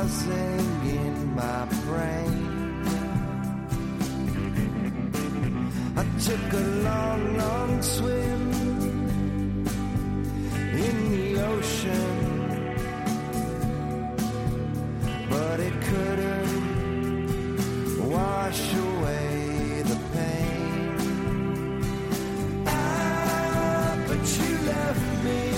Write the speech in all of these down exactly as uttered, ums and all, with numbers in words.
buzzing in my brain. I took a long, long swim in the ocean, but it couldn't wash away the pain. Ah, but you left me.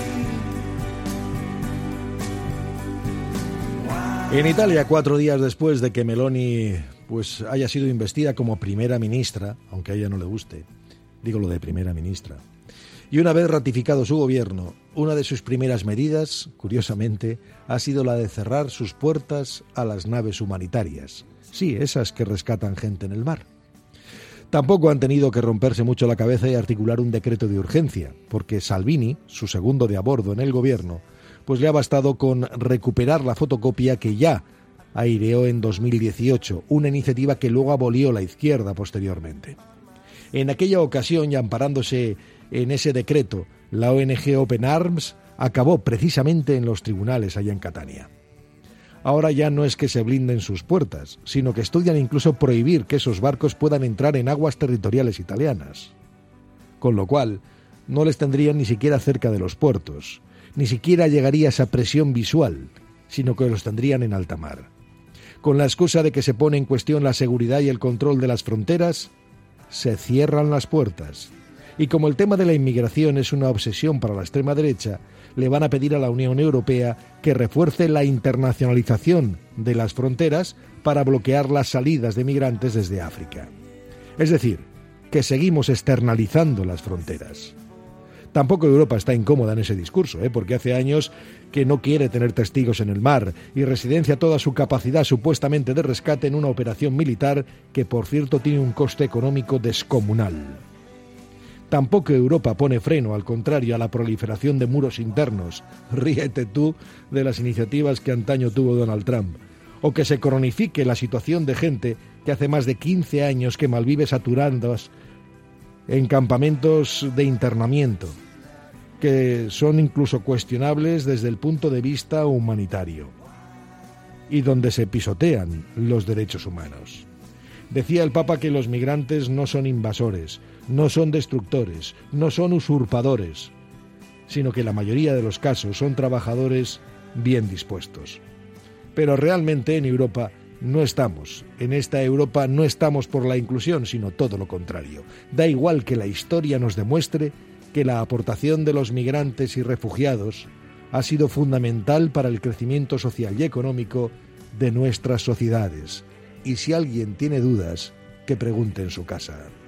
En Italia, cuatro días después de que Meloni pues haya sido investida como primera ministra, aunque a ella no le guste, digo lo de primera ministra, y una vez ratificado su gobierno, una de sus primeras medidas, curiosamente, ha sido la de cerrar sus puertas a las naves humanitarias. Sí, esas que rescatan gente en el mar. Tampoco han tenido que romperse mucho la cabeza y articular un decreto de urgencia, porque Salvini, su segundo de a bordo en el gobierno, pues le ha bastado con recuperar la fotocopia que ya aireó en dos mil dieciocho, una iniciativa que luego abolió la izquierda posteriormente. En aquella ocasión, y amparándose en ese decreto, la O N G Open Arms acabó precisamente en los tribunales allá en Catania. Ahora ya no es que se blinden sus puertas, sino que estudian incluso prohibir que esos barcos puedan entrar en aguas territoriales italianas. Con lo cual, no les tendrían ni siquiera cerca de los puertos, ni siquiera llegaría esa presión visual, sino que los tendrían en alta mar. Con la excusa de que se pone en cuestión la seguridad y el control de las fronteras, se cierran las puertas. Y como el tema de la inmigración es una obsesión para la extrema derecha, le van a pedir a la Unión Europea que refuerce la internacionalización de las fronteras para bloquear las salidas de migrantes desde África. Es decir, que seguimos externalizando las fronteras. Tampoco Europa está incómoda en ese discurso, ¿eh? porque hace años que no quiere tener testigos en el mar y residencia toda su capacidad supuestamente de rescate en una operación militar que, por cierto, tiene un coste económico descomunal. Tampoco Europa pone freno, al contrario, a la proliferación de muros internos. Ríete tú de las iniciativas que antaño tuvo Donald Trump. O que se cronifique la situación de gente que hace más de quince años que malvive saturados en campamentos de internamiento, que son incluso cuestionables desde el punto de vista humanitario, y donde se pisotean los derechos humanos. Decía el Papa que los migrantes no son invasores, no son destructores, no son usurpadores, sino que la mayoría de los casos son trabajadores bien dispuestos. Pero realmente en Europa no estamos, en esta Europa no estamos por la inclusión, sino todo lo contrario. Da igual que la historia nos demuestre que la aportación de los migrantes y refugiados ha sido fundamental para el crecimiento social y económico de nuestras sociedades. Y si alguien tiene dudas, que pregunte en su casa.